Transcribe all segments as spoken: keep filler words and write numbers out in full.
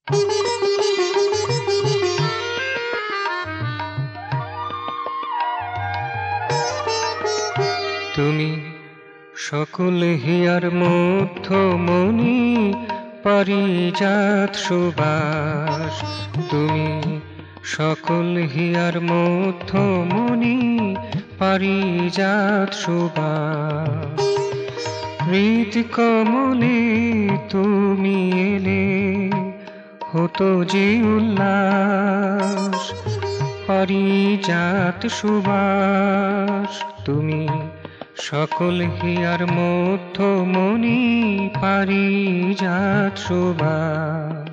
তুমি সকল হিয়ার মধ্যমণি, পারিজাত সুবাস। তুমি সকল হিয়ার মধ্যমণি, পারিজাত সুবাস। হৃদ কমলে তুমি এলে হতো যে উল্লাস, পারিজাত সুবাস। তুমি সকল হিয়ার মধ্যমণি, পারিজাত সুবাস।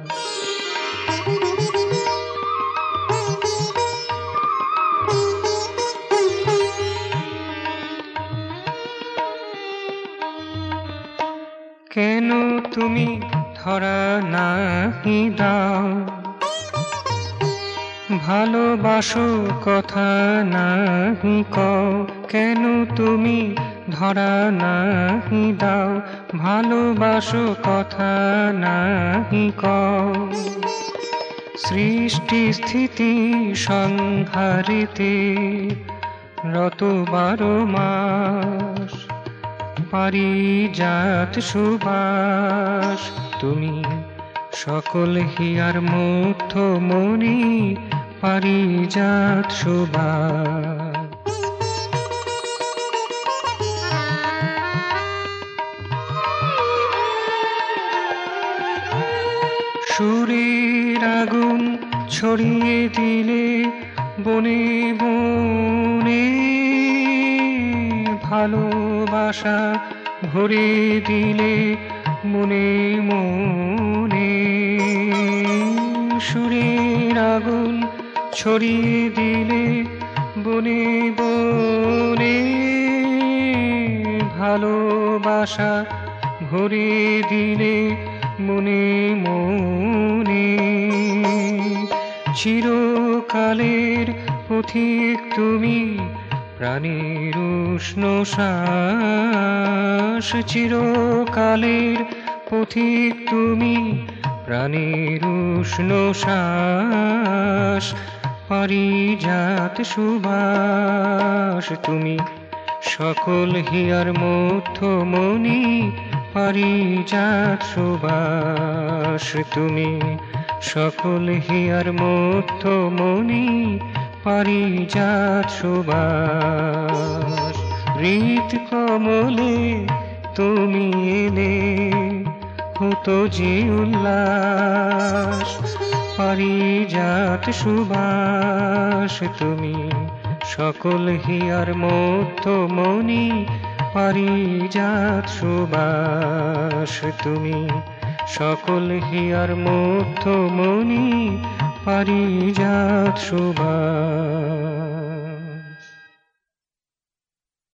কেন তুমি ধরা নাহি দাও, ভালোবাসো কথা নাহি কও। কেন তুমি ধরা নাহি দাও, ভালোবাসো কথা নাহি কও। সৃষ্টি স্থিতি সংহারেতে রত বারো মাস, পারিজাত সুবাস। তুমি সকল হিয়ার মধ্যমণি, পারিজাত সুবাস। সুরের আগুন ছড়িয়ে দিলে বনে বনে, ভালোবাসা ভরে দিলে মনে মনে। সুরের আগুন ছড়িয়ে দিলে বনে বনে, ভালোবাসা ভরে দিলে মনে মনে। চিরকালের পথিক তুমি, প্রাণের উষ্ণ শ্বাস। চিরকালের পথিক তুমি, প্রাণের উষ্ণ শ্বাস, পারিজাত সুবাস। তুমি সকল হিয়ার মধ্যমণি, পারিজাত সুবাস। তুমি সকল হিয়ার মধ্যমণি, পারিজাত সুবাস। হৃদ কমলে তুমি এলে হতো যে উল্লাস, পারিজাত সুবাস। তুমি সকল হিয়ার মধ্যমণি, পারিজাত সুবাস। তুমি সকল হিয়ার মধ্যমণি, পারিজাত সুবাস।